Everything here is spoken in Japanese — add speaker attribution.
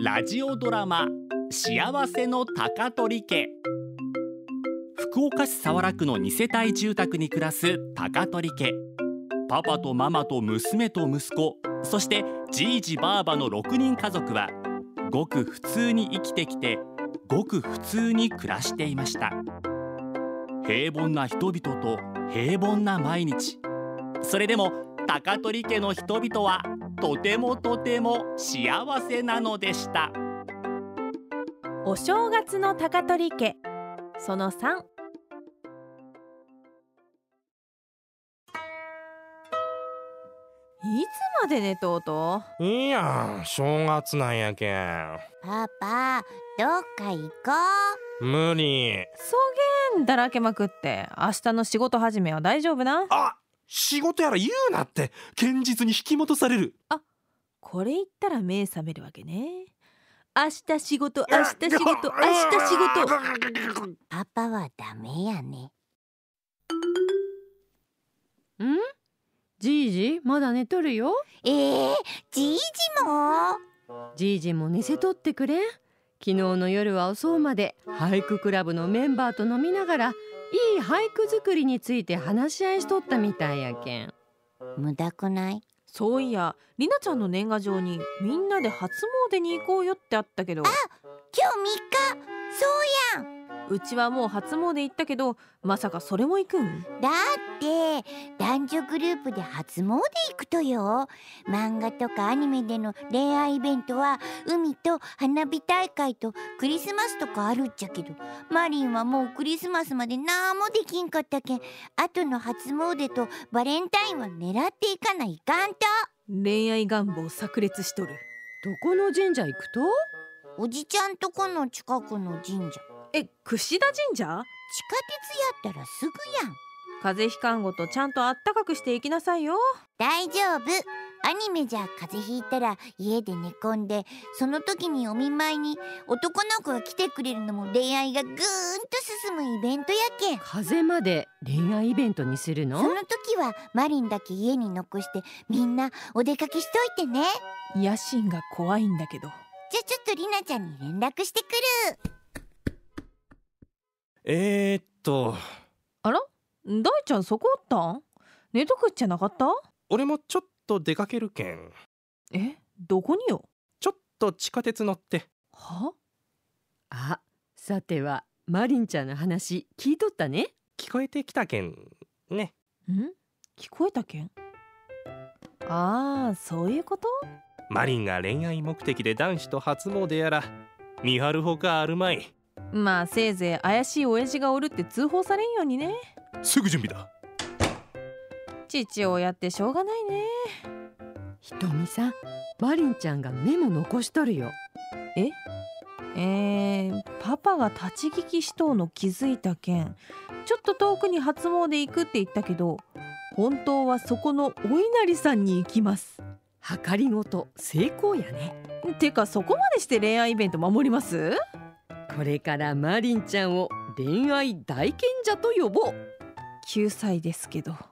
Speaker 1: ラジオドラマ幸せの高取家。福岡市早良区の2世帯住宅に暮らす高取家。パパとママと娘と息子、そしてじいじばあばの6人家族はごく普通に生きてきて、ごく普通に暮らしていました。平凡な人々と平凡な毎日。それでも高取家の人々はとてもとても幸せなのでした。
Speaker 2: お正月の高取家その3。いつまで寝とうと？
Speaker 3: いや、正月なんやけん。
Speaker 4: パパ、どっか行こ
Speaker 3: う。無理。
Speaker 2: そげんだらけまくって明日の仕事始めは大丈夫な？
Speaker 3: あ、仕事やら言うなって。堅実に引き戻される。
Speaker 2: あ、これ言ったら目覚めるわけね。明日仕事、明日仕事、明日仕事。
Speaker 4: パパはダメやね。
Speaker 5: ん？じいじまだ寝とるよ。
Speaker 4: じいじも？
Speaker 5: じいじも寝せとってくれん。昨日の夜は遅うまで俳句クラブのメンバーと飲みながらいい俳句作りについて話し合いしとったみたいやけん。
Speaker 4: 無駄くない？
Speaker 2: そういや、りなちゃんの年賀状にみんなで初詣に行こうよってあったけど。
Speaker 4: あ、今日3日。そうやん。
Speaker 2: うちはもう初詣行ったけど、まさかそれも行くん？
Speaker 4: だって男女グループで初詣行くとよ。漫画とかアニメでの恋愛イベントは海と花火大会とクリスマスとかあるっちゃけど、マリンはもうクリスマスまでなんもできんかったけん、後の初詣とバレンタインは狙っていかないかんと。
Speaker 2: 恋愛願望炸裂しとる。
Speaker 5: どこの神社行くと？
Speaker 4: おじちゃんとこの近くの神社。
Speaker 2: 櫛田神社？
Speaker 4: 地下鉄やったらすぐやん。
Speaker 2: 風邪ひかんごとちゃんとあったかくしていきなさいよ。
Speaker 4: 大丈夫。アニメじゃ風邪ひいたら家で寝込んで、その時にお見舞いに男の子が来てくれるのも恋愛がぐーんと進むイベントやけん。
Speaker 5: 風邪まで恋愛イベントにするの？
Speaker 4: その時はマリンだけ家に残してみんなお出かけしといてね。
Speaker 2: 野心が怖いんだけど。
Speaker 4: じゃあちょっとりなちゃんに連絡してくる。
Speaker 2: あら？大ちゃんそこおったん？寝とくっちゃなかった？
Speaker 3: 俺もちょっと出かけるけん。
Speaker 2: どこによ？
Speaker 3: ちょっと地下鉄乗って。
Speaker 2: は？
Speaker 5: あ、さてはマリンちゃんの話聞いとったね。
Speaker 3: 聞こえてきたけんね。
Speaker 2: 聞こえたけん？ああ、そういうこと？
Speaker 3: マリンが恋愛目的で男子と初詣やら見張るほかあるまい。
Speaker 2: まあせいぜい怪しい親父がおるって通報されんようにね。
Speaker 3: すぐ準備だ。
Speaker 2: 父親ってしょうがないね。
Speaker 5: ひとみさん、マリンちゃんがメモ残しとるよ。
Speaker 2: パパが立ち聞きしとうの気づいたけん、ちょっと遠くに初詣行くって言ったけど、本当はそこのお稲荷さんに行きます。
Speaker 5: 計りごと成功やね。
Speaker 2: てかそこまでして恋愛イベント守ります？
Speaker 5: これからマリンちゃんを恋愛大賢者と呼ぼう。
Speaker 2: 9歳ですけど。